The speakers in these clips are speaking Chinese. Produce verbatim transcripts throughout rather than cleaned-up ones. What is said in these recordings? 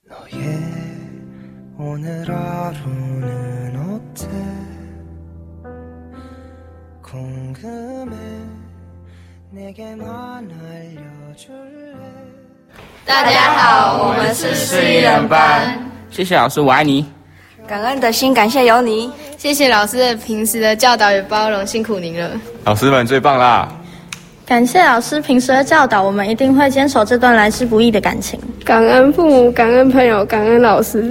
너의 오늘 하루는 어때 궁금해 내게만 알려줄래 大家好，我们是四一人班。 谢谢老师，我爱你。 感恩的心，感谢有你。 谢谢老师的平时的教导与包容，辛苦您了。 老师们最棒啦！ 感谢老师平时的教导，我们一定会坚守这段来之不易的感情。 感恩父母，感恩朋友，感恩老师。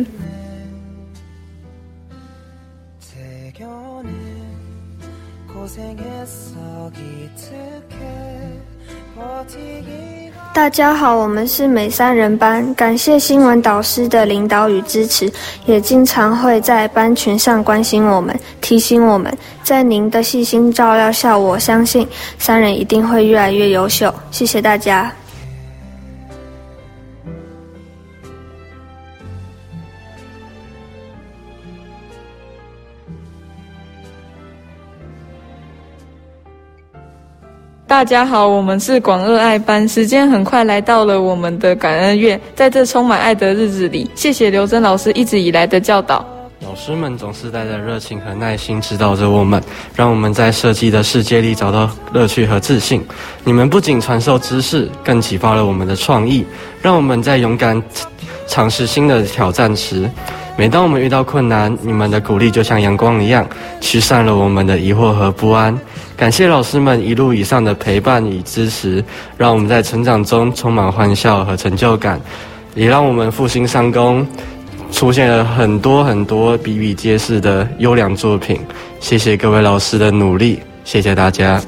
大家好，我们是美三人班，感谢新闻导师的领导与支持，也经常会在班群上关心我们，提醒我们。在您的细心照料下，我相信三人一定会越来越优秀。谢谢大家。 大家好，我们是广二爱班，时间很快来到了我们的感恩月，在这充满爱的日子里，谢谢刘真老师一直以来的教导。 老师们总是带着热情和耐心指导着我们，让我们在设计的世界里找到乐趣和自信。你们不仅传授知识，更启发了我们的创意，让我们在勇敢尝试新的挑战时，每当我们遇到困难，你们的鼓励就像阳光一样，驱散了我们的疑惑和不安。感谢老师们一路以上的陪伴与支持，让我们在成长中充满欢笑和成就感，也让我们复兴上工，出现了很多很多比比皆是的优良作品。谢谢各位老师的努力，谢谢大家。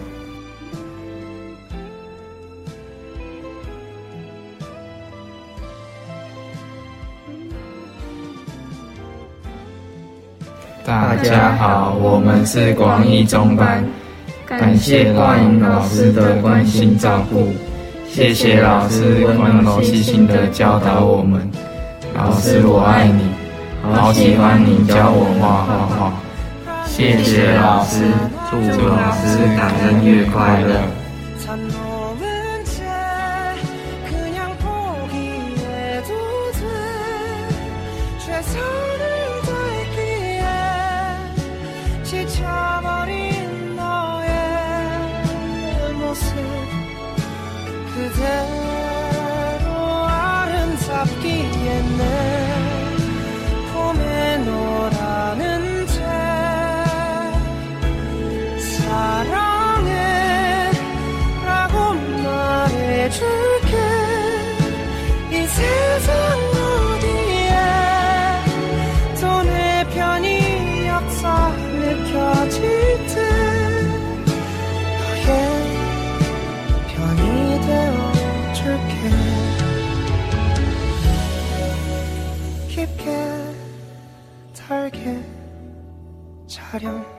大家好，我们是广一中班，感谢挂音老师的关心照顾，谢谢老师温柔细心的教导我们。老师我爱你，好喜欢你教我画画画。谢谢老师，祝老师感恩月快乐。 깊게 달게 촬영